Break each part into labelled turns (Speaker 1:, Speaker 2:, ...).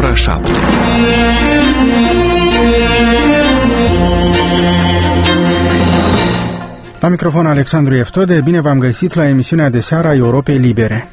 Speaker 1: ora 7.
Speaker 2: La microfon Alexandru Eftode, bine v-am găsit la emisiunea de seară a Europei Libere.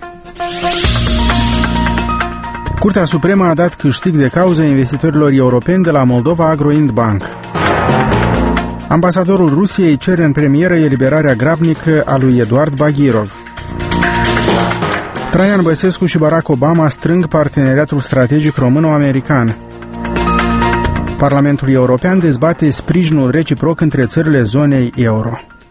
Speaker 2: Curtea Supremă a dat câștig de cauză investitorilor europeni de la Moldova Agrointbank. Ambasadorul Rusiei cere în premieră eliberarea grabnică a lui Eduard Baghirov. Traian Băsescu și Barack Obama strâng parteneriatul strategic româno-american. Parlamentul European dezbate sprijinul reciproc între țările zonei euro.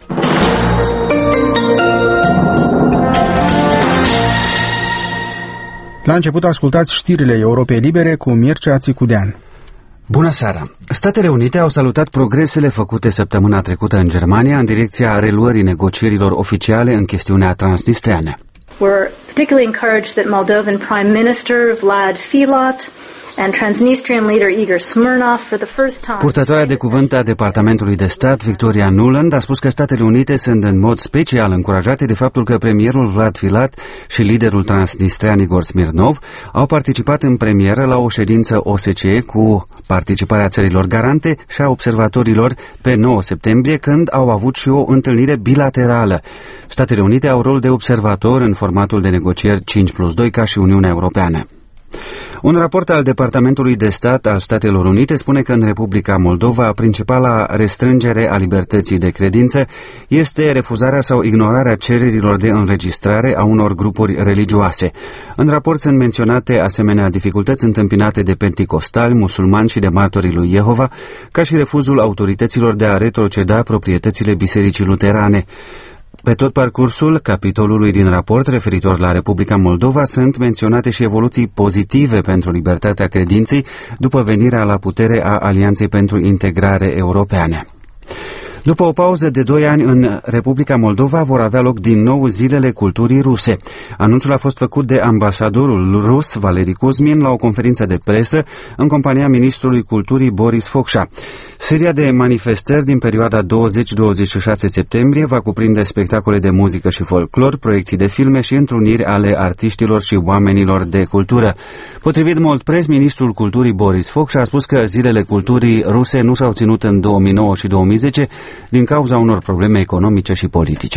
Speaker 2: La început ascultați știrile Europei Libere cu Mircea Țicudean.
Speaker 3: Bună seara! Statele Unite au salutat progresele făcute săptămâna trecută în Germania în direcția reluării negocierilor oficiale în chestiunea transnistreană.
Speaker 4: We're particularly encouraged that Moldovan Prime Minister Vlad Filat and Transnistrian leader Igor Smirnov for the first time.
Speaker 3: Purtătoarea de cuvânt a Departamentului de Stat, Victoria Nuland, a spus că Statele Unite sunt în mod special încurajate de faptul că premierul Vlad Filat și liderul transnistrian Igor Smirnov au participat în premieră la o ședință OSCE cu participarea țărilor garante și a observatorilor pe 9 septembrie, când au avut și o întâlnire bilaterală. Statele Unite au rol de observator în formatul de negocieri 5+2 ca și Uniunea Europeană. Un raport al Departamentului de Stat al Statelor Unite spune că în Republica Moldova principala restrângere a libertății de credință este refuzarea sau ignorarea cererilor de înregistrare a unor grupuri religioase. În raport sunt menționate asemenea dificultăți întâmpinate de penticostali, musulmani și de martorii lui Jehova, ca și refuzul autorităților de a retroceda proprietățile Bisericii Luterane. Pe tot parcursul capitolului din raport referitor la Republica Moldova sunt menționate și evoluții pozitive pentru libertatea credinței după venirea la putere a Alianței pentru Integrare Europeană. După o pauză de 2 ani în Republica Moldova vor avea loc din nou Zilele Culturii Ruse. Anunțul a fost făcut de ambasadorul rus Valeri Kuzmin la o conferință de presă în compania ministrului culturii Boris Focșa. Seria de manifestări din perioada 20-26 septembrie va cuprinde spectacole de muzică și folclor, proiecții de filme și întruniri ale artiștilor și oamenilor de cultură. Potrivit Moldpress, ministrul culturii Boris Focșa a spus că Zilele Culturii Ruse nu s-au ținut în 2009 și 2010 din cauza unor probleme economice și politice.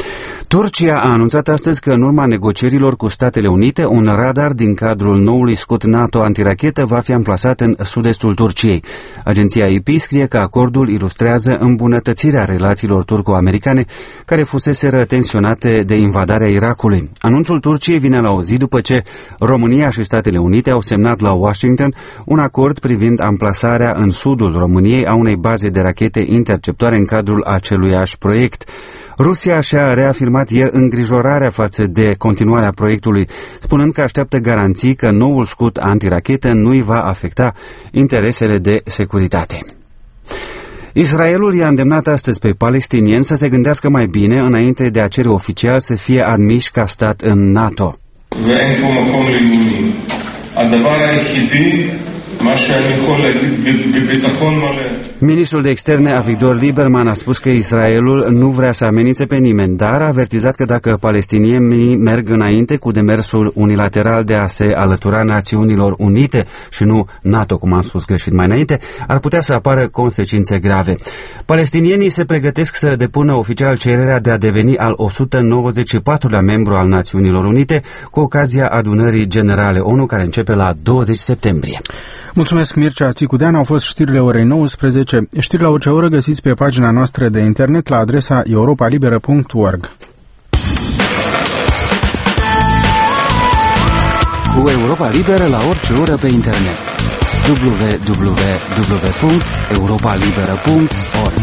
Speaker 3: Turcia a anunțat astăzi că în urma negocierilor cu Statele Unite, un radar din cadrul noului scut NATO antirachetă va fi amplasat în sud-estul Turciei. Agenția IP scrie că acordul ilustrează îmbunătățirea relațiilor turco-americane care fuseseră tensionate de invadarea Irakului. Anunțul Turciei vine la o zi după ce România și Statele Unite au semnat la Washington un acord privind amplasarea în sudul României a unei baze de rachete interceptoare în cadrul aceluiași proiect. Rusia și-a reafirmat ieri îngrijorarea față de continuarea proiectului, spunând că așteaptă garanții că noul scut antirachetă nu îi va afecta interesele de securitate. Israelul i-a îndemnat astăzi pe palestinieni să se gândească mai bine înainte de a cere oficial să fie admiși ca stat în NATO. Ministrul de Externe Avigdor Lieberman a spus că Israelul nu vrea să amenințe pe nimeni, dar a avertizat că dacă palestinienii merg înainte cu demersul unilateral de a se alătura Națiunilor Unite și nu NATO, cum am spus greșit mai înainte, ar putea să apară consecințe grave. Palestinienii se pregătesc să depună oficial cererea de a deveni al 194-lea membru al Națiunilor Unite cu ocazia adunării generale ONU care începe la 20 septembrie.
Speaker 2: Mulțumesc, Mircea Țicudean. Au fost știrile orei 19. Știri la orice oră găsiți pe pagina noastră de internet la adresa europalibera.org.
Speaker 3: Cu Europa Liberă la orice oră pe internet. www.europalibera.org.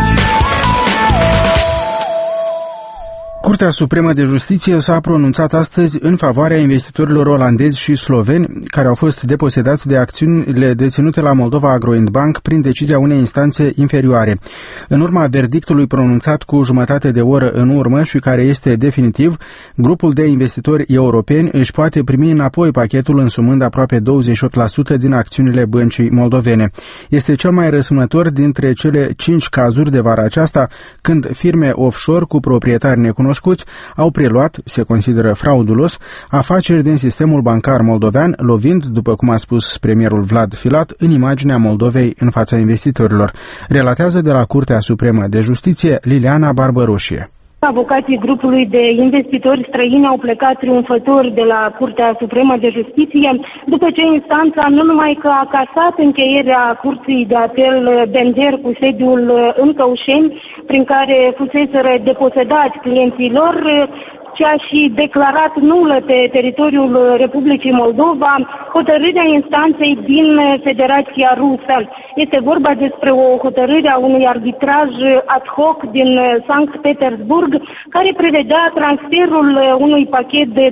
Speaker 2: Curtea Supremă de Justiție s-a pronunțat astăzi în favoarea investitorilor olandezi și sloveni care au fost deposedați de acțiunile deținute la Moldova Agrointbank prin decizia unei instanțe inferioare. În urma verdictului pronunțat cu jumătate de oră în urmă și care este definitiv, grupul de investitori europeni își poate primi înapoi pachetul însumând aproape 28% din acțiunile băncii moldovene. Este cel mai răsunător dintre cele 5 cazuri de vara aceasta când firme offshore cu proprietari necunoscuți cunoscuți au preluat, se consideră fraudulos, afaceri din sistemul bancar moldovean, lovind, după cum a spus premierul Vlad Filat, în imaginea Moldovei în fața investitorilor. Relatează de la Curtea Supremă de Justiție Liliana Barbăroșie.
Speaker 1: Avocații grupului de investitori străini au plecat triumfători de la Curtea Supremă de Justiție, după ce instanța nu numai că a casat încheierea Curții de Apel Bender cu sediul în Căușeni, prin care fuseseră deposedați clienții lor, ci a și declarat nulă pe teritoriul Republicii Moldova hotărârea instanței din Federația Rusă. Este vorba despre o hotărâre a unui arbitraj ad hoc din Sankt Petersburg, care prevedea transferul unui pachet de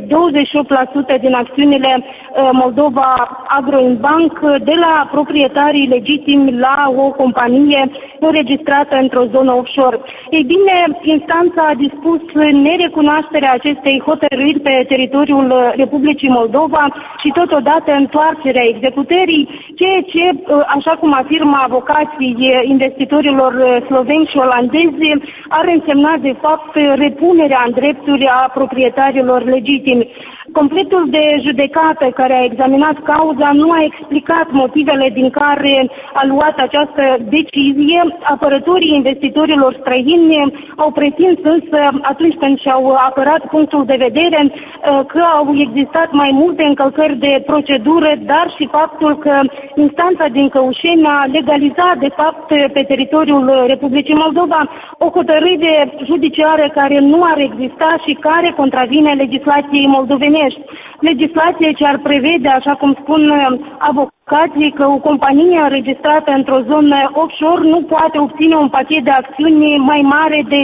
Speaker 1: 28% din acțiunile Moldova Agroinbank de la proprietarii legitimi la o companie înregistrată într-o zonă offshore. Ei bine, instanța a dispus nerecunoașterea acestei hotărâri pe teritoriul Republicii Moldova și totodată întoarcerea executării, ceea ce, așa cum afirmă avocații investitorilor sloveni și olandezi, ar însemna de fapt repunerea în drepturi a proprietarilor legitimi. Completul de judecată care a examinat cauza nu a explicat motivele din care a luat această decizie. Apărătorii investitorilor străini au pretins însă, atunci când și-au apărat punctul de vedere, că au existat mai multe încălcări de procedură, dar și faptul că instanța din Căușeni a legalizat de fapt pe teritoriul Republicii Moldova o hotărâre judiciară care nu ar exista și care contravine legislației moldovenești. Legislație ce ar prevede, așa cum spun avocații, că o companie înregistrată într-o zonă offshore nu poate obține un pachet de acțiuni mai mare de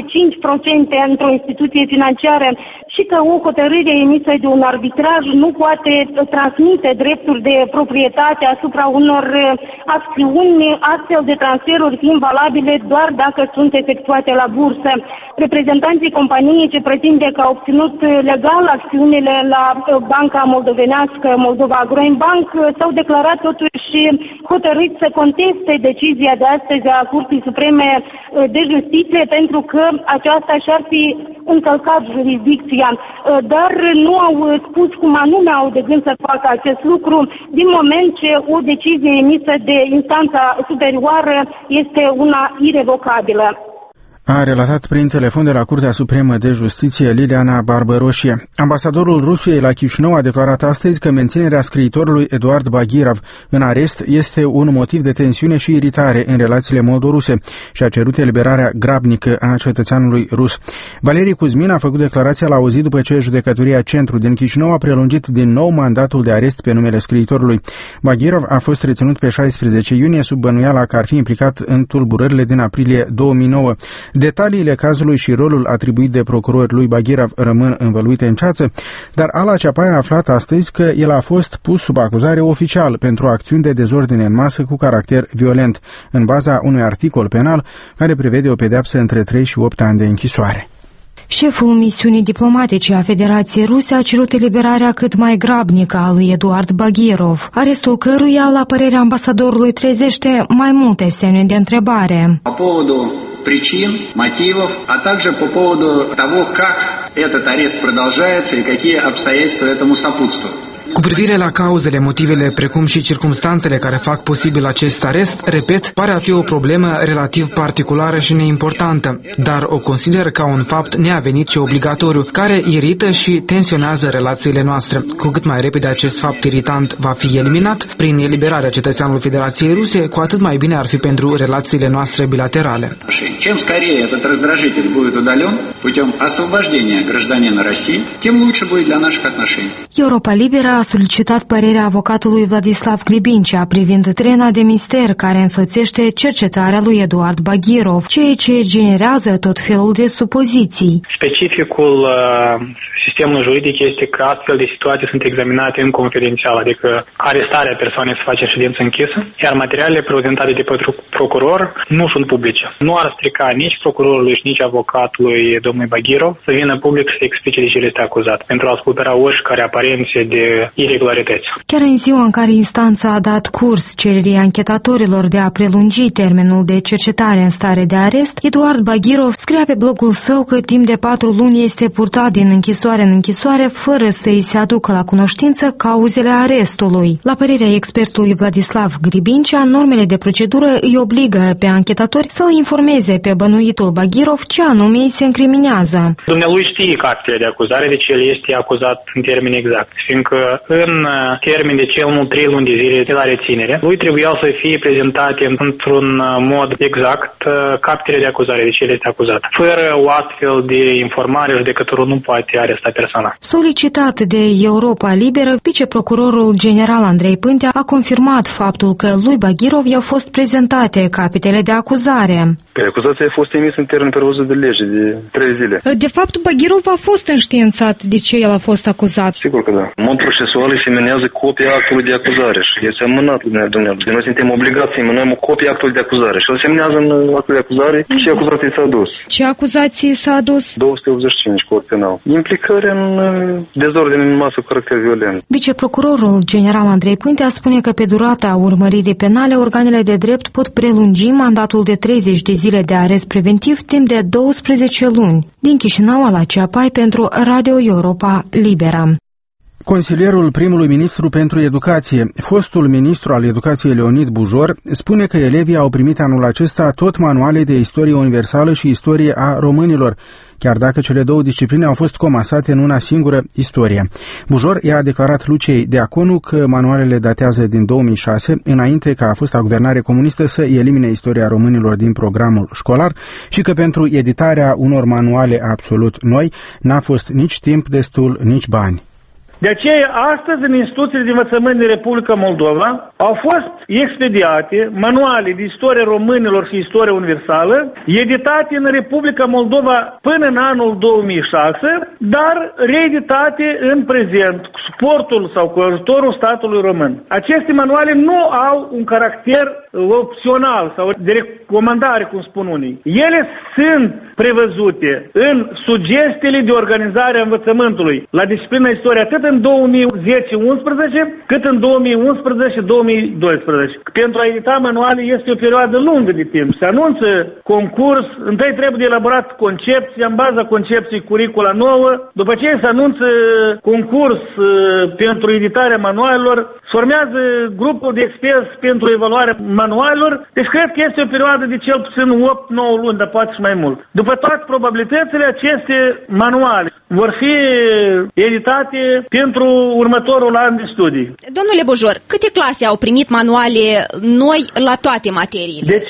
Speaker 1: 5% într-o instituție financiară și că o hotărâre emisă de un arbitraj nu poate transmite drepturi de proprietate asupra unor acțiuni, astfel de transferuri fiind valabile doar dacă sunt efectuate la bursă. Reprezentanții companiei ce pretinde că au obținut legal acțiunile la banca moldovenească Moldova Agroinbank s-au declarat totuși hotărâți să conteste decizia de astăzi a Curții Supreme de Justiție pentru că aceasta și-ar fi încălcat jurisdicția, dar nu au spus cum anume au de gând să facă acest lucru, din moment ce o decizie emisă de instanța superioară este una irevocabilă.
Speaker 2: A relatat prin telefon de la Curtea Supremă de Justiție Liliana Barbăroșie. Ambasadorul Rusiei la Chișinău a declarat astăzi că menținerea scriitorului Eduard Baghirov în arest este un motiv de tensiune și iritare în relațiile moldo-ruse și a cerut eliberarea grabnică a cetățeanului rus. Valerii Cuzmin a făcut declarația la o zi după ce Judecătoria Centru din Chișinău a prelungit din nou mandatul de arest pe numele scriitorului. Baghirov a fost reținut pe 16 iunie sub bănuiala că ar fi implicat în tulburările din aprilie 2009. Detaliile cazului și rolul atribuit de procuror lui Baghirov rămân învăluite în ceață, dar Ala Ceapai a aflat astăzi că el a fost pus sub acuzare oficial pentru acțiuni de dezordine în masă cu caracter violent, în baza unui articol penal care prevede o pedeapsă între 3 și 8 ani de închisoare.
Speaker 5: Șeful misiunii diplomatice a Federației Ruse a cerut eliberarea cât mai grabnică a lui Eduard Baghirov, arestul căruia, la părerea ambasadorului, trezește mai multe semne de întrebare.
Speaker 6: Причин, мотивов, а также по поводу того, как этот арест продолжается и какие обстоятельства этому сопутствуют.
Speaker 7: Cu privire la cauzele, motivele, precum și circumstanțele care fac posibil acest arest, repet, pare a fi o problemă relativ particulară și neimportantă, dar o consider ca un fapt neavenit și obligatoriu, care irită și tensionează relațiile noastre. Cu cât mai repede acest fapt iritant va fi eliminat, prin eliberarea cetățeanului Federației Ruse, cu atât mai bine ar fi pentru relațiile noastre bilaterale.
Speaker 6: Чем скорее этот раздражитель будет удален путем освобождения гражданина России, тем лучше будет для наших отношений.
Speaker 5: Europa Liberă a solicitat părerea avocatului Vladislav Gribincea privind trena de mister care însoțește cercetarea lui Eduard Baghirov, ceea ce generează tot felul de supoziții.
Speaker 8: Specificul sistemului juridic este că astfel de situații sunt examinate în confidențial, adică arestarea persoanei se face în ședință închisă, iar materialele prezentate de procuror nu sunt publice. Nu ar strica nici procurorului și nici avocatului domnului Baghirov să vină public să explice de ce este acuzat, pentru a scopera oricare aparențe de iregularități.
Speaker 5: Chiar în ziua în care instanța a dat curs cererii anchetatorilor de a prelungi termenul de cercetare în stare de arest, Eduard Baghirov scria pe blogul său că timp de 4 luni este purtat din închisoare în închisoare fără să îi se aducă la cunoștință cauzele arestului. La părerea expertului Vladislav Gribincea, normele de procedură îi obligă pe anchetatori să îl informeze pe bănuitul Baghirov ce anume îi se încriminează.
Speaker 8: Dumnealui știe actele de acuzare, deci el este acuzat în termeni exact, fiindcă în termen de cel mult 3 luni de zile de la reținere, lui trebuia să fie prezentate într-un mod exact actele de acuzare, deci el este acuzat. Fără o astfel de informare, judecătorul nu poate aresta persoana.
Speaker 5: Solicitat de Europa Liberă, viceprocurorul general Andrei Pântea a confirmat faptul că lui Baghirov i-au fost prezentate capitele de acuzare.
Speaker 9: Acuzația a fost emisă în termen prevăzut de lege de 3 zile.
Speaker 5: De fapt, Baghirov a fost înștiințat de ce el a fost acuzat.
Speaker 9: Sigur că da. În mod procesual îi semnează copia actului de acuzare și este amânat, dumneavoastră. Noi suntem obligați să semnăm o copie actului de acuzare și îl semnează în actul de acuzare ce acuzație s-a adus.
Speaker 5: Ce acuzație s-a adus?
Speaker 9: 285, cod penal. Implicare în dezordine în masă cu caracter violent.
Speaker 5: Viceprocurorul general Andrei Pântea spune că pe durata urmăririi penale, organele de drept pot prelungi mandatul de 30 de zile de arest preventiv timp de 12 luni. Din Chișinău, Ala Ceapai pentru Radio Europa Liberă.
Speaker 2: Consilierul primului ministru pentru educație, fostul ministru al educației Leonid Bujor, spune că elevii au primit anul acesta tot manuale de istorie universală și istorie a românilor, chiar dacă cele două discipline au fost comasate în una singură, istorie. Bujor i-a declarat Luciei Deaconu că manualele datează din 2006, înainte ca fosta guvernare comunistă să elimine istoria românilor din programul școlar și că pentru editarea unor manuale absolut noi n-a fost nici timp destul, nici bani.
Speaker 10: De aceea, astăzi, în instituțiile de învățământ din Republica Moldova, au fost expediate manuale de istorie românilor și istorie universală, editate în Republica Moldova până în anul 2006, dar reeditate în prezent, cu suportul sau cu ajutorul statului român. Aceste manuale nu au un caracter opțional sau de recomandare, cum spun unii. Ele sunt prevăzute în sugestiile de organizare a învățământului la disciplina istorie, atât în 2010-11, cât în 2011-2012. Pentru a edita manuale este o perioadă lungă de timp. Se anunță concurs, întâi trebuie elaborat concepția, în baza concepției curicula nouă, după aceea se anunță concurs pentru editarea manualelor, se formează grupul de experți pentru evaluarea manualelor, deci cred că este o perioadă de cel puțin 8-9 luni, dar poate și mai mult. După toate probabilitățile, aceste manuale vor fi editate pentru următorul an de studii.
Speaker 11: Domnule Bujor, câte clase au primit manuale noi la toate materiile?
Speaker 10: Deci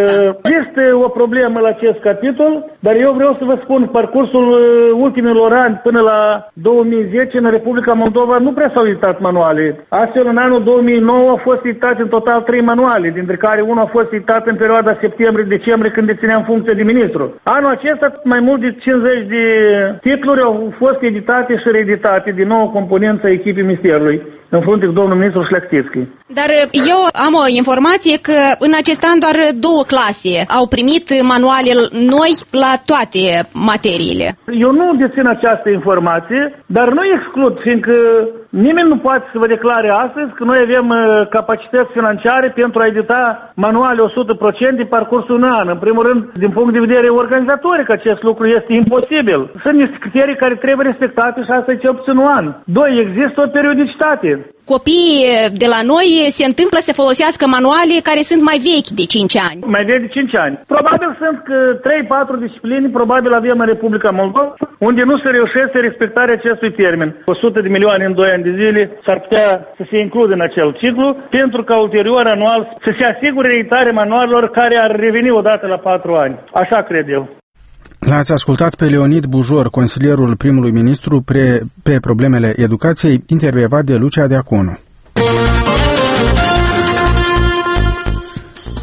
Speaker 10: este o problemă la acest capitol, dar eu vreau să vă spun, parcursul ultimilor ani până la 2010 în Republica Moldova nu prea s-au editat manuale. Astfel, în anul 2009 au fost editate în total 3 manuale, dintre care unul a fost editat în perioada septembrie-decembrie, când dețineam funcția de ministru. Anul acesta, mai mult de 50 de titluri au fost editate și reeditate din nou componența echipii ministerului, în frunte cu domnul ministru Șleachtițchi.
Speaker 11: Dar eu am o informație că în acest an doar 2 clase au primit manuale noi la toate materiile.
Speaker 10: Eu nu dețin această informație, dar nu exclud, fiindcă nimeni nu poate să vă declare astăzi că noi avem capacități financiare pentru a edita manuale 100% pe parcursul unui an. În primul rând, din punct de vedere organizatoric, acest lucru este imposibil. Sunt niște criterii care trebuie respectate și asta e cel puțin un an. 2. Există o periodicitate.
Speaker 11: Copiii de la noi se întâmplă să folosească manuale care sunt mai vechi de 5 ani.
Speaker 10: Mai vechi de 5 ani. Probabil sunt că 3-4 discipline, probabil avem în Republica Moldova, unde nu se reușește respectarea acestui termen. 100 de milioane în 2 ani de zile s-ar putea să se includă în acel ciclu, pentru ca ulterior anual să se asigure editarea manualelor care ar reveni odată la 4 ani. Așa cred eu.
Speaker 2: L-ați ascultat pe Leonid Bujor, consilierul primului ministru pe problemele educației, intervievat de Lucia Deaconu.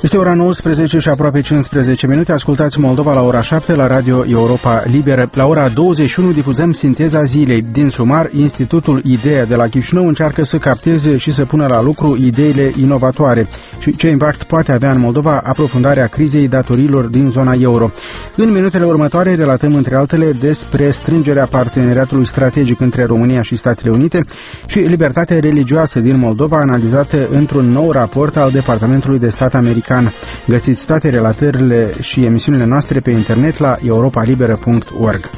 Speaker 2: Este ora 19 și aproape 15 minute. Ascultați Moldova la ora 7 la Radio Europa Liberă. La ora 21 difuzăm Sinteza zilei. Din sumar, Institutul Idee de la Chișinău încearcă să capteze și să pună la lucru ideile inovatoare și ce impact poate avea în Moldova aprofundarea crizei datoriilor din zona euro. În minutele următoare relatăm între altele despre strângerea parteneriatului strategic între România și Statele Unite și libertatea religioasă din Moldova, analizată într-un nou raport al Departamentului de Stat american. Găsiți toate relatările și emisiunile noastre pe internet la europalibera.org.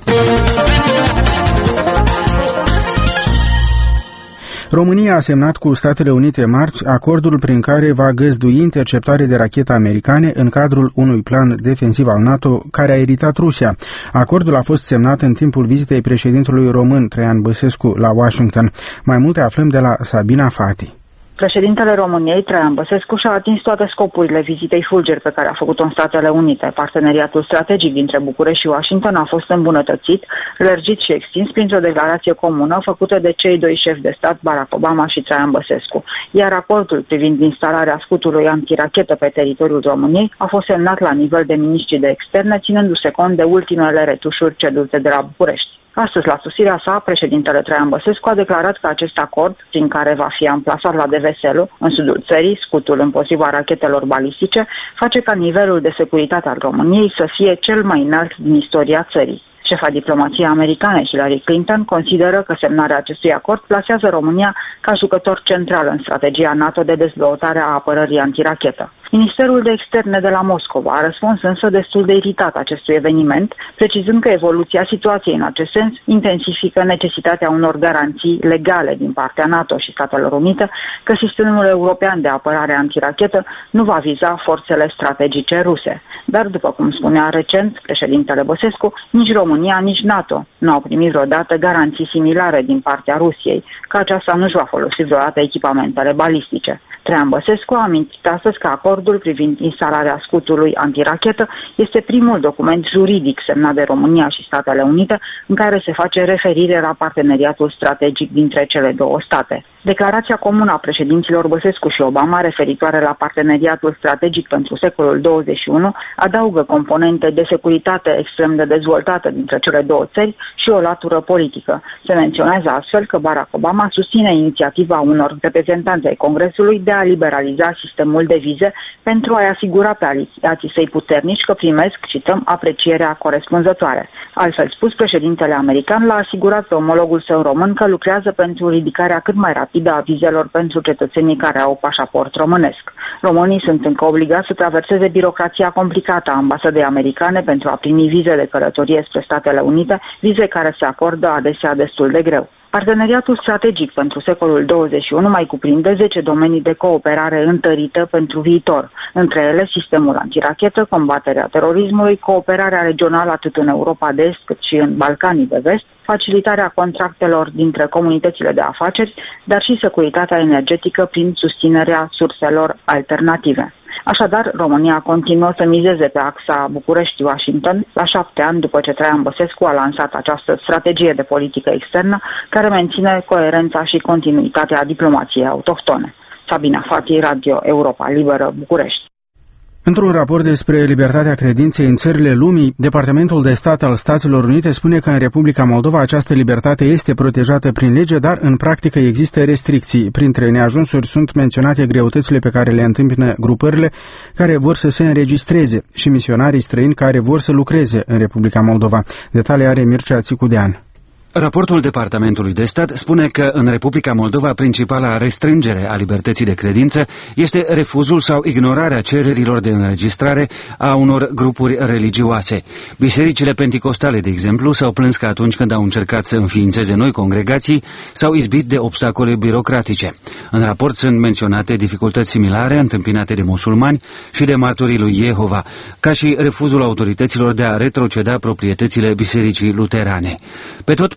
Speaker 2: România a semnat cu Statele Unite marți acordul prin care va găzdui interceptare de rachete americane în cadrul unui plan defensiv al NATO care a iritat Rusia. Acordul a fost semnat în timpul vizitei președintelui român Traian Băsescu la Washington. Mai multe aflăm de la Sabina Fati.
Speaker 12: Președintele României, Traian Băsescu, și-a atins toate scopurile vizitei fulger pe care a făcut-o în Statele Unite. Parteneriatul strategic dintre București și Washington a fost îmbunătățit, lărgit și extins printr-o declarație comună făcută de cei doi șefi de stat, Barack Obama și Traian Băsescu. Iar acordul privind instalarea scutului antirachetă pe teritoriul României a fost semnat la nivel de miniștri de externe, ținându-se cont de ultimele retușuri cedute de la București. Astăzi, la sosirea sa, președintele Traian Băsescu a declarat că acest acord, prin care va fi amplasat la Deveselu, în sudul țării, scutul împotriva rachetelor balistice, face ca nivelul de securitate al României să fie cel mai înalt din istoria țării. Șefa diplomației americane, Hillary Clinton, consideră că semnarea acestui acord plasează România ca jucător central în strategia NATO de dezvoltare a apărării antirachetă. Ministerul de Externe de la Moscova a răspuns însă destul de iritat acestui eveniment, precizând că evoluția situației în acest sens intensifică necesitatea unor garanții legale din partea NATO și Statelor Unite că sistemul european de apărare antirachetă nu va viza forțele strategice ruse. Dar, după cum spunea recent președintele Băsescu, nici România, nici NATO nu au primit vreodată garanții similare din partea Rusiei, că aceasta nu-și va folosi vreodată echipamentele balistice. Traian Băsescu a amintit astăzi că acordul privind instalarea scutului antirachetă este primul document juridic semnat de România și Statele Unite în care se face referire la parteneriatul strategic dintre cele două state. Declarația comună a președinților Băsescu și Obama referitoare la parteneriatul strategic pentru secolul 21 adaugă componente de securitate extrem de dezvoltate dintre cele două țări și o latură politică. Se menționează astfel că Barack Obama susține inițiativa unor reprezentanți ai Congresului de a liberaliza sistemul de vize pentru a-i asigura pe aliații săi puternici că primesc, cităm, aprecierea corespunzătoare. Altfel spus, președintele american l-a asigurat pe omologul său român că lucrează pentru ridicarea cât mai rapidă a vizelor pentru cetățenii care au pașaport românesc. Românii sunt încă obligați să traverseze birocrația complicată a ambasadei americane pentru a primi vize de călătorie spre Statele Unite, vize care se acordă adesea destul de greu. Parteneriatul strategic pentru secolul 21 mai cuprinde 10 domenii de cooperare întărită pentru viitor, între ele sistemul antirachetă, combaterea terorismului, cooperarea regională atât în Europa de Est cât și în Balcanii de Vest, facilitarea contractelor dintre comunitățile de afaceri, dar și securitatea energetică prin susținerea surselor alternative. Așadar, România continuă să mizeze pe axa București-Washington la 7 ani după ce Traian Băsescu a lansat această strategie de politică externă care menține coerența și continuitatea diplomației autohtone. Sabina Fati, Radio Europa Liberă, București.
Speaker 2: Într-un raport despre libertatea credinței în țările lumii, Departamentul de Stat al Statelor Unite spune că în Republica Moldova această libertate este protejată prin lege, dar în practică există restricții. Printre neajunsuri sunt menționate greutățile pe care le întâmpină grupările care vor să se înregistreze și misionarii străini care vor să lucreze în Republica Moldova. Detalii are Mircea Țicudean.
Speaker 3: Raportul Departamentului de Stat spune că în Republica Moldova principala restrângere a libertății de credință este refuzul sau ignorarea cererilor de înregistrare a unor grupuri religioase. Bisericile penticostale, de exemplu, s-au plâns că atunci când au încercat să înființeze noi congregații, s-au izbit de obstacole birocratice. În raport sunt menționate dificultăți similare întâmpinate de musulmani și de martorii lui Jehova, ca și refuzul autorităților de a retroceda proprietățile bisericii luterane. Pe tot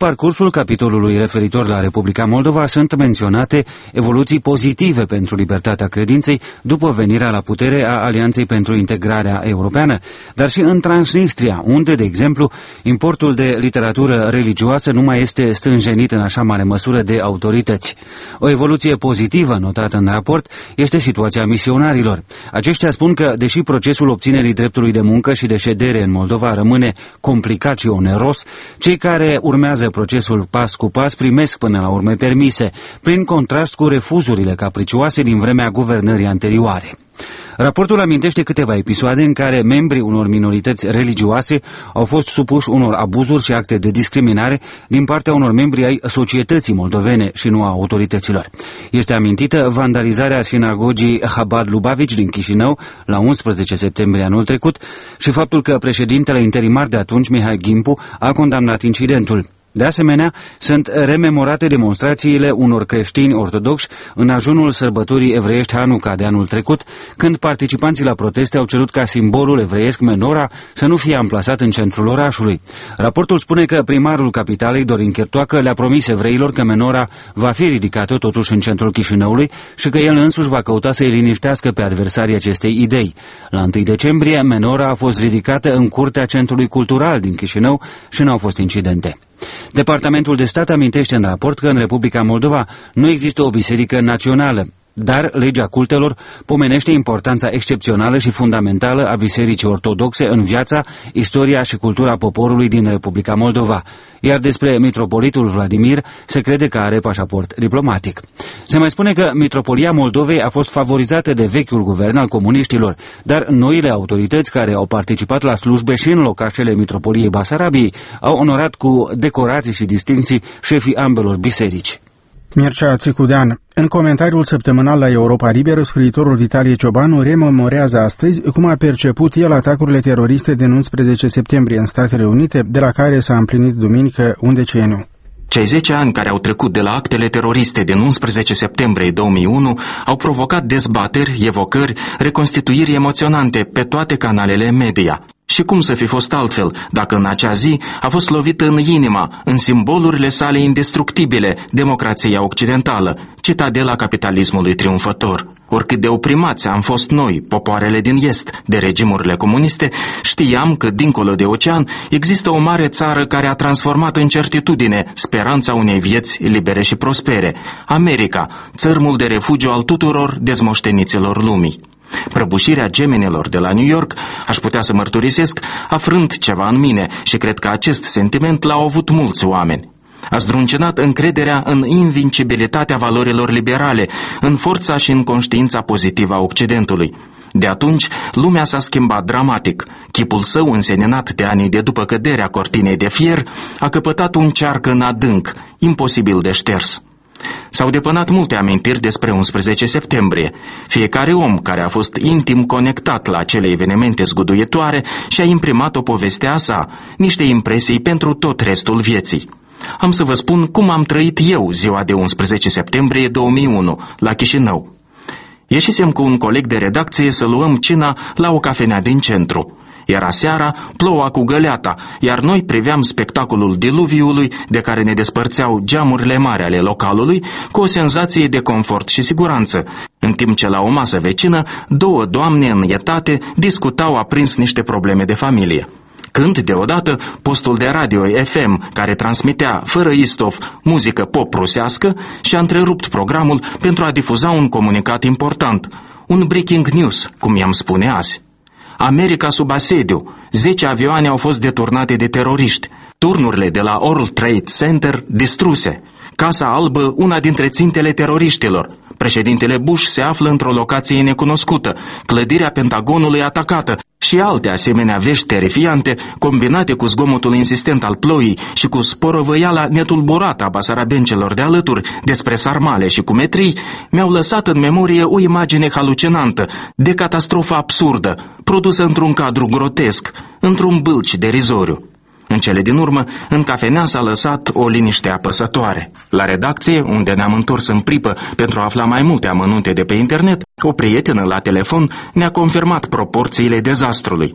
Speaker 3: parcursul capitolului referitor la Republica Moldova sunt menționate evoluții pozitive pentru libertatea credinței după venirea la putere a Alianței pentru Integrarea Europeană, dar și în Transnistria, unde, de exemplu, importul de literatură religioasă nu mai este stânjenit în așa mare măsură de autorități. O evoluție pozitivă notată în raport este situația misionarilor. Aceștia spun că, deși procesul obținerii dreptului de muncă și de ședere în Moldova rămâne complicat și oneros, cei care urmează procesul pas cu pas primesc până la urmă permise, prin contrast cu refuzurile capricioase din vremea guvernării anterioare. Raportul amintește câteva episoade în care membrii unor minorități religioase au fost supuși unor abuzuri și acte de discriminare din partea unor membri ai societății moldovene și nu a autorităților. Este amintită vandalizarea sinagogii Chabad Lubavitch din Chișinău la 11 septembrie anul trecut și faptul că președintele interimar de atunci, Mihai Gimpu, a condamnat incidentul. De asemenea, sunt rememorate demonstrațiile unor creștini ortodoxi în ajunul sărbătorii evreiești Hanuca de anul trecut, când participanții la proteste au cerut ca simbolul evreiesc menora să nu fie amplasat în centrul orașului. Raportul spune că primarul capitalei, Dorin Chirtoacă, le-a promis evreilor că menora va fi ridicată totuși în centrul Chișinăului și că el însuși va căuta să-i liniștească pe adversarii acestei idei. La 1 decembrie, menora a fost ridicată în curtea Centrului Cultural din Chișinău și nu au fost incidente. Departamentul de stat amintește în raport că în Republica Moldova nu există o biserică națională, dar legea cultelor pomenește importanța excepțională și fundamentală a Bisericii Ortodoxe în viața, istoria și cultura poporului din Republica Moldova, iar despre mitropolitul Vladimir se crede că are pașaport diplomatic. Se mai spune că Mitropolia Moldovei a fost favorizată de vechiul guvern al comuniștilor, dar noile autorități care au participat la slujbe și în locașele Mitropoliei Basarabiei au onorat cu decorații și distincții șefii ambelor biserici.
Speaker 2: Mircea Țicudean. În comentariul săptămânal la Europa Liberă, scriitorul Vitalie Ciobanu rememorează astăzi cum a perceput el atacurile teroriste din 11 septembrie în Statele Unite, de la care s-a împlinit duminică un deceniu.
Speaker 13: Cei 10 ani care au trecut de la actele teroriste din 11 septembrie 2001 au provocat dezbateri, evocări, reconstituiri emoționante pe toate canalele media. Și cum să fi fost altfel, dacă în acea zi a fost lovită în inima, în simbolurile sale indestructibile, democrația occidentală, citadela capitalismului triumfător. Oricât de oprimați am fost noi, popoarele din Est, de regimurile comuniste, știam că, dincolo de ocean, există o mare țară care a transformat în certitudine speranța unei vieți libere și prospere, America, țărmul de refugiu al tuturor dezmoșteniților lumii. Prăbușirea gemenilor de la New York, aș putea să mărturisesc, a frânt ceva în mine și cred că acest sentiment l-au avut mulți oameni. A zdruncinat încrederea în invincibilitatea valorilor liberale, în forța și în conștiința pozitivă a Occidentului. De atunci, lumea s-a schimbat dramatic. Chipul său înseninat de anii de după căderea cortinei de fier a căpătat un cearcă adânc, imposibil de șters. S-au depănat multe amintiri despre 11 septembrie. Fiecare om care a fost intim conectat la acele evenimente zguduietoare și-a imprimat o poveste a sa, niște impresii pentru tot restul vieții. Am să vă spun cum am trăit eu ziua de 11 septembrie 2001, la Chișinău. Ieșisem cu un coleg de redacție să luăm cina la o cafenea din centru. Era seara, ploua cu găleata, iar noi priveam spectacolul diluviului de care ne despărțeau geamurile mari ale localului cu o senzație de confort și siguranță, în timp ce la o masă vecină, două doamne înietate discutau aprins niște probleme de familie. Când, deodată, postul de radio FM, care transmitea, fără istof, muzică pop rusească, și-a întrerupt programul pentru a difuza un comunicat important, un breaking news, cum i-am spune azi. America sub asediu, 10 avioane au fost deturnate de teroriști, turnurile de la World Trade Center distruse, Casa Albă una dintre țintele teroriștilor, președintele Bush se află într-o locație necunoscută, clădirea Pentagonului atacată și alte asemenea vești terifiante, combinate cu zgomotul insistent al ploii și cu sporovăiala netulburată a basarabencelor de alături despre sarmale și cumetrii, mi-au lăsat în memorie o imagine halucinantă, de catastrofă absurdă, produsă într-un cadru grotesc, într-un bâlci derizoriu. În cele din urmă, în cafenea s-a lăsat o liniște apăsătoare. La redacție, unde ne-am întors în pripă pentru a afla mai multe amănunte de pe internet, o prietenă la telefon ne-a confirmat proporțiile dezastrului.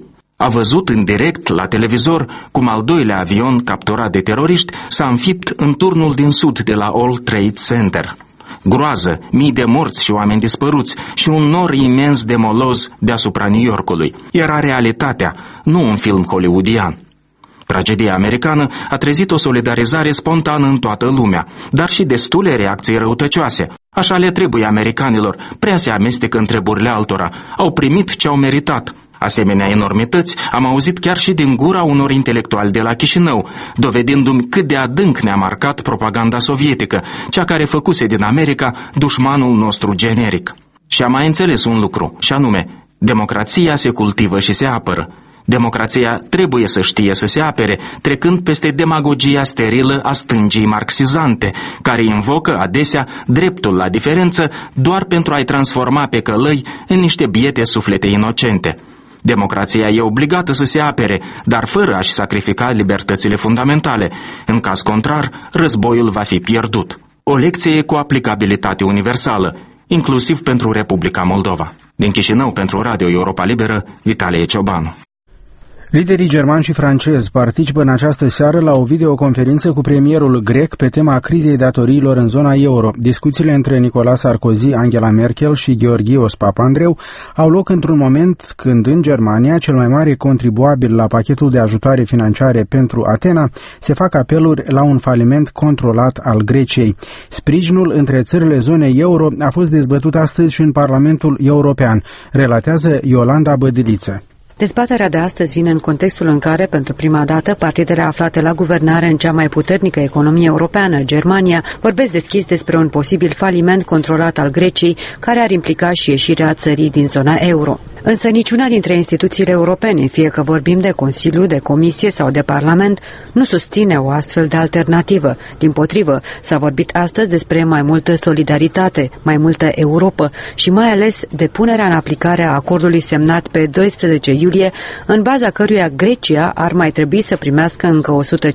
Speaker 13: A văzut în direct la televizor cum al doilea avion capturat de teroriști s-a înfipt în turnul din sud de la World Trade Center. Groază, mii de morți și oameni dispăruți și un nor imens de moloz deasupra New Yorkului. Era realitatea, nu un film hollywoodian. Tragedia americană a trezit o solidarizare spontană în toată lumea, dar și destule reacții răutăcioase. Așa le trebuie americanilor, prea se amestecă în treburile altora. Au primit ce au meritat. Asemenea enormități am auzit chiar și din gura unor intelectuali de la Chișinău, dovedindu-mi cât de adânc ne-a marcat propaganda sovietică, cea care făcuse din America dușmanul nostru generic. Și am mai înțeles un lucru, și anume, democrația se cultivă și se apără. Democrația trebuie să știe să se apere, trecând peste demagogia sterilă a stângii marxizante, care invocă adesea dreptul la diferență doar pentru a-i transforma pe călăi în niște biete suflete inocente. Democrația e obligată să se apere, dar fără a-și sacrifica libertățile fundamentale. În caz contrar, războiul va fi pierdut. O lecție cu aplicabilitate universală, inclusiv pentru Republica Moldova. Din Chișinău, pentru Radio Europa Liberă, Vitalie Ciobanu.
Speaker 2: Liderii germani și francezi participă în această seară la o videoconferință cu premierul grec pe tema crizei datoriilor în zona euro. Discuțiile între Nicolas Sarkozy, Angela Merkel și Georgios Papandreou au loc într-un moment când în Germania, cel mai mare contribuabil la pachetul de ajutoare financiare pentru Atena, se fac apeluri la un faliment controlat al Greciei. Sprijinul între țările zonei euro a fost dezbătut astăzi și în Parlamentul European, relatează Iolanda Bădiliță.
Speaker 14: Dezbaterea de astăzi vine în contextul în care, pentru prima dată, partidele aflate la guvernare în cea mai puternică economie europeană, Germania, vorbesc deschis despre un posibil faliment controlat al Greciei, care ar implica și ieșirea țării din zona euro. Însă niciuna dintre instituțiile europene, fie că vorbim de Consiliu, de Comisie sau de Parlament, nu susține o astfel de alternativă. Dimpotrivă, s-a vorbit astăzi despre mai multă solidaritate, mai multă Europă și mai ales de punerea în aplicare a acordului semnat pe 12 iulie, în baza căruia Grecia ar mai trebui să primească încă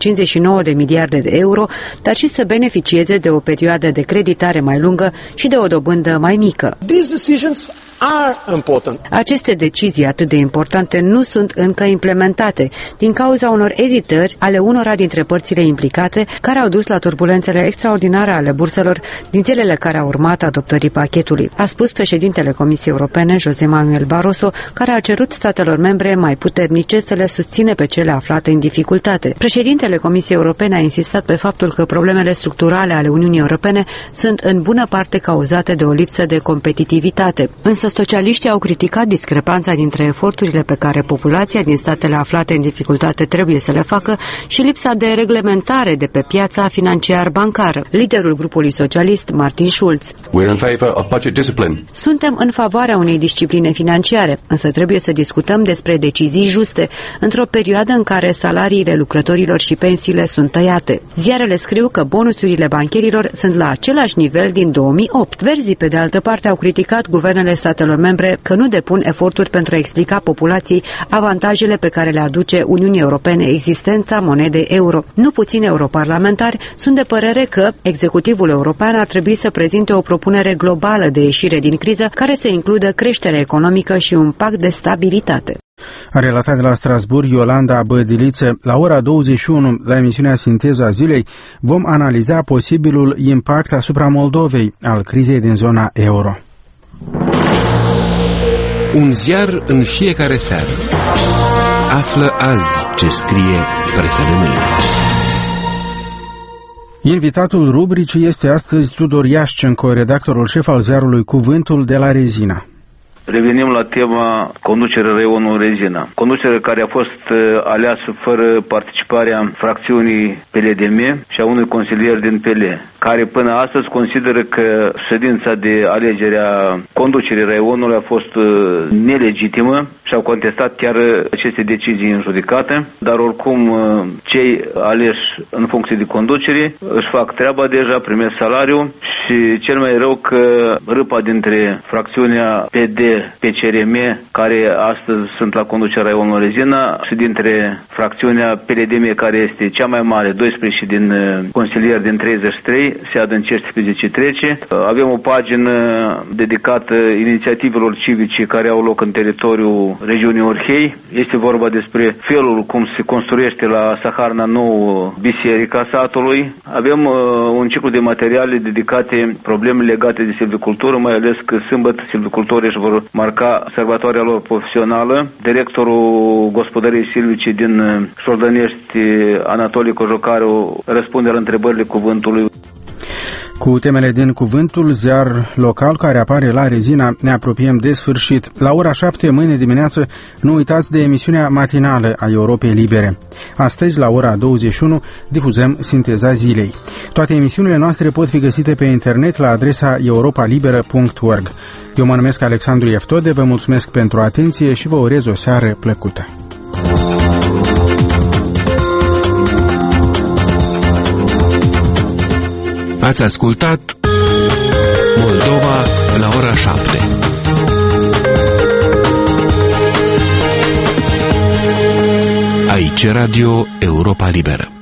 Speaker 14: 159 de miliarde de euro, dar și să beneficieze de o perioadă de creditare mai lungă și de o dobândă mai mică. Aceste decizii atât de importante nu sunt încă implementate, din cauza unor ezitări ale unora dintre părțile implicate, care au dus la turbulențele extraordinare ale burselor din zilele care au urmat adoptării pachetului, a spus președintele Comisiei Europene, José Manuel Barroso, care a cerut statelor membre mai puternice să le susține pe cele aflate în dificultate. Președintele Comisiei Europene a insistat pe faptul că problemele structurale ale Uniunii Europene sunt în bună parte cauzate de o lipsă de competitivitate. Însă socialiștii au criticat discrepanța dintre eforturile pe care populația din statele aflate în dificultate trebuie să le facă și lipsa de reglementare de pe piața financiar-bancară. Liderul grupului socialist, Martin Schulz. Suntem în favoarea unei discipline financiare, însă trebuie să discutăm despre decizii juste, într-o perioadă în care salariile lucrătorilor și pensiile sunt tăiate. Ziarele scriu că bonusurile bancherilor sunt la același nivel din 2008. Verzii, pe de altă parte, au criticat guvernele statelor membre că nu depun eforturi pentru a explica populației avantajele pe care le aduce Uniunii Europene existența monedei euro. Nu puțini europarlamentari sunt de părere că executivul european ar trebui să prezinte o propunere globală de ieșire din criză care să includă creșterea economică și un pact de stabilitate.
Speaker 2: A relatat de la Strasbourg Iolanda Bădiliță. La ora 21, la emisiunea Sinteza Zilei, vom analiza posibilul impact asupra Moldovei al crizei din zona euro.
Speaker 15: Un ziar în fiecare seară. Află azi ce scrie presa de mâine.
Speaker 2: Invitatul rubricii este astăzi Tudor Iașcenco, redactorul șef al ziarului Cuvântul de la Rezina.
Speaker 16: Revenim la tema conducerea raionului Rezina. Conducerea care a fost aleasă fără participarea fracțiunii PLDM și a unui consilier din PL, care până astăzi consideră că ședința de alegere a conducerii raionului a fost nelegitimă și au contestat chiar aceste decizii în judecată, dar oricum cei aleși în funcție de conducere își fac treaba deja, primesc salariu și cel mai rău că râpa dintre fracțiunea PD PCRM, care astăzi sunt la conducerea raionului Rezina, și dintre fracțiunea PLDM, care este cea mai mare, 12 din consilieri din 33, se adâncește pe zi ce trece. Avem o pagină dedicată inițiativelor civice care au loc în teritoriul regiunii Orhei. Este vorba despre felul cum se construiește la Saharna nouă biserica satului. Avem un ciclu de materiale dedicate probleme legate de silvicultură, mai ales că sâmbătă silvicultorii își vor marca sărbătoarea lor profesională. Directorul gospodăriei silvice din Șordănești, Anatoliu Cojocaru, răspunde la întrebările cuvântului.
Speaker 2: Cu temele din Cuvântul, ziar local care apare la Rezina, ne apropiem de sfârșit. La ora 7 mâine dimineață, nu uitați de emisiunea matinală a Europei Libere. Astăzi, la ora 21, difuzăm Sinteza Zilei. Toate emisiunile noastre pot fi găsite pe internet la adresa europalibera.org. Eu mă numesc Alexandru Eftode, vă mulțumesc pentru atenție și vă urez o seară plăcută.
Speaker 15: Ați ascultat Moldova la ora 7. Aici Radio Europa Liberă.